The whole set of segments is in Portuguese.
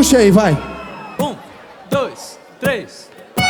Puxa aí, vai. 1, 2, 3.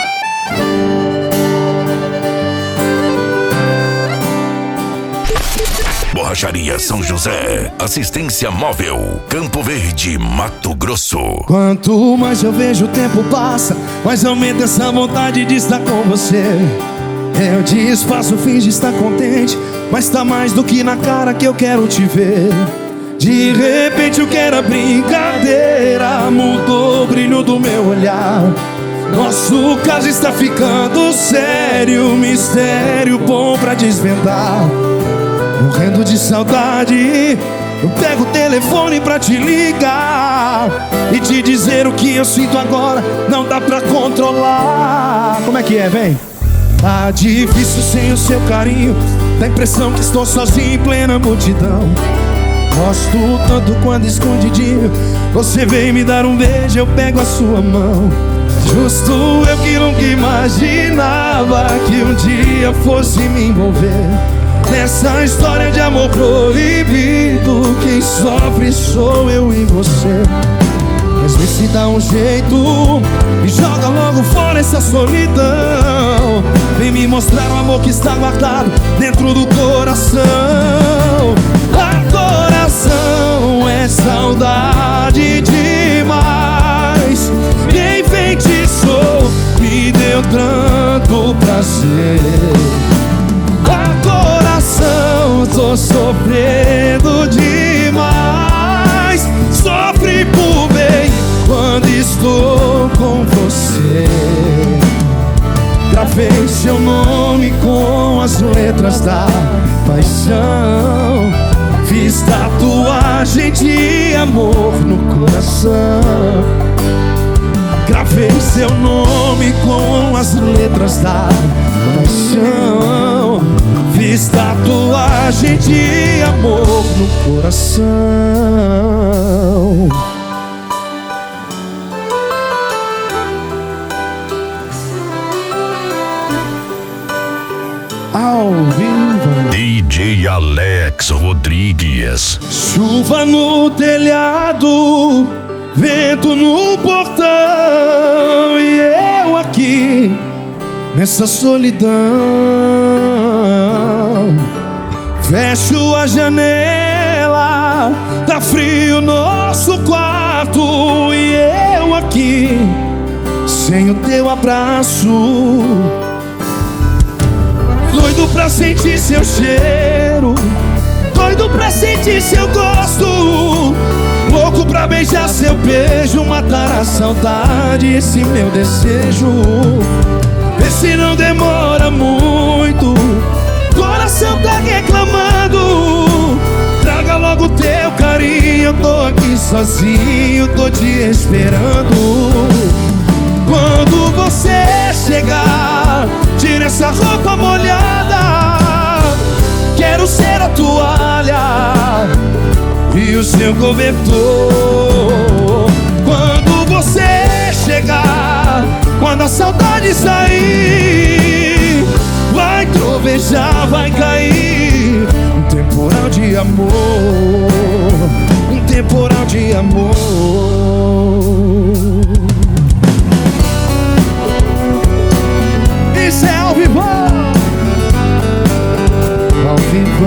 Borracharia São José, assistência móvel, Campo Verde, Mato Grosso. Quanto mais eu vejo o tempo passa, mais aumenta essa vontade de estar com você. Eu disfarço, finge estar contente, mas tá mais do que na cara que eu quero te ver. De repente o que era brincadeira mudou o brilho do meu olhar. Nosso caso está ficando sério, mistério bom pra desvendar. Morrendo de saudade, eu pego o telefone pra te ligar e te dizer o que eu sinto agora, não dá pra controlar. Como é que é, vem? Tá difícil sem o seu carinho, dá a impressão que estou sozinho em plena multidão. Gosto tanto quando escondidinho você vem me dar um beijo, eu pego a sua mão. Justo eu que nunca imaginava que um dia fosse me envolver nessa história de amor proibido. Quem sofre sou eu e você. Mas vê se dá um jeito e joga logo fora essa solidão. Vem me mostrar o amor que está guardado dentro do coração. Coração é saudade demais. Me enfeitiçou, me deu tanto prazer. Coração, tô sofrendo demais. Sofre por bem quando estou com você. Gravei seu nome com as letras da paixão. Fiz tatuagem de amor no coração. Gravei seu nome com as letras da paixão. Fiz tatuagem de amor no coração. Ao vivo, DJ Alex Rodrigues. chuva no telhado, vento no portão, e eu aqui nessa solidão. Fecho a janela, tá frio nosso quarto, e eu aqui sem o teu abraço. Doido pra sentir seu cheiro, doido pra sentir seu gosto, louco pra beijar seu beijo, matar a saudade, esse meu desejo. Vê se não demora muito, coração tá reclamando. Traga logo teu carinho, eu tô aqui sozinho, tô te esperando. Quando você chegar, tira essa roupa molhada. Quero ser a toalha e o seu cobertor. Quando você chegar, quando a saudade sair, vai trovejar, vai cair um temporal de amor, um temporal de amor. Isso é ao vivo, ao vivo.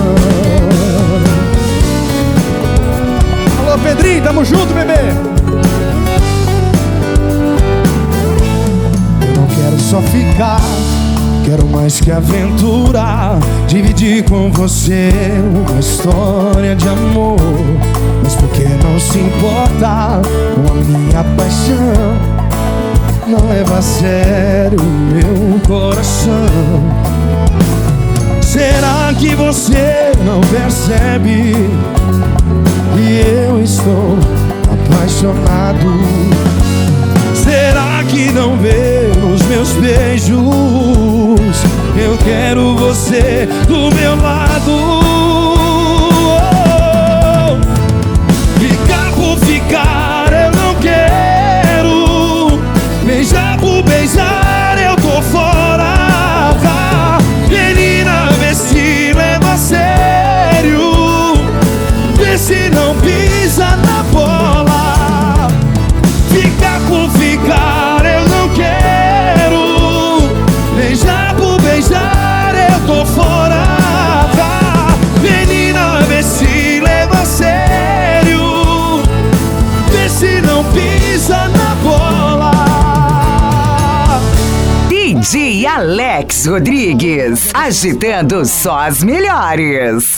Alô, Pedrinho, tamo junto, bebê. Eu não quero só ficar, quero mais que aventura. Dividir com você uma história de amor. Mas por que não se importa com a minha paixão? Não leva a sério meu coração. Será que você não percebe que eu estou apaixonado? Será que não vê nos meus beijos? Eu quero você do meu lado. Ficar por ficar eu não quero, beijar por beijar eu tô fora. Menina, vê se leva a sério, vê se não pisa na bola. beijar eu tô fora, tá? Menina, vê se leva a sério, vê se não pisa na bola. DJ Alex Rodrigues, agitando só as melhores.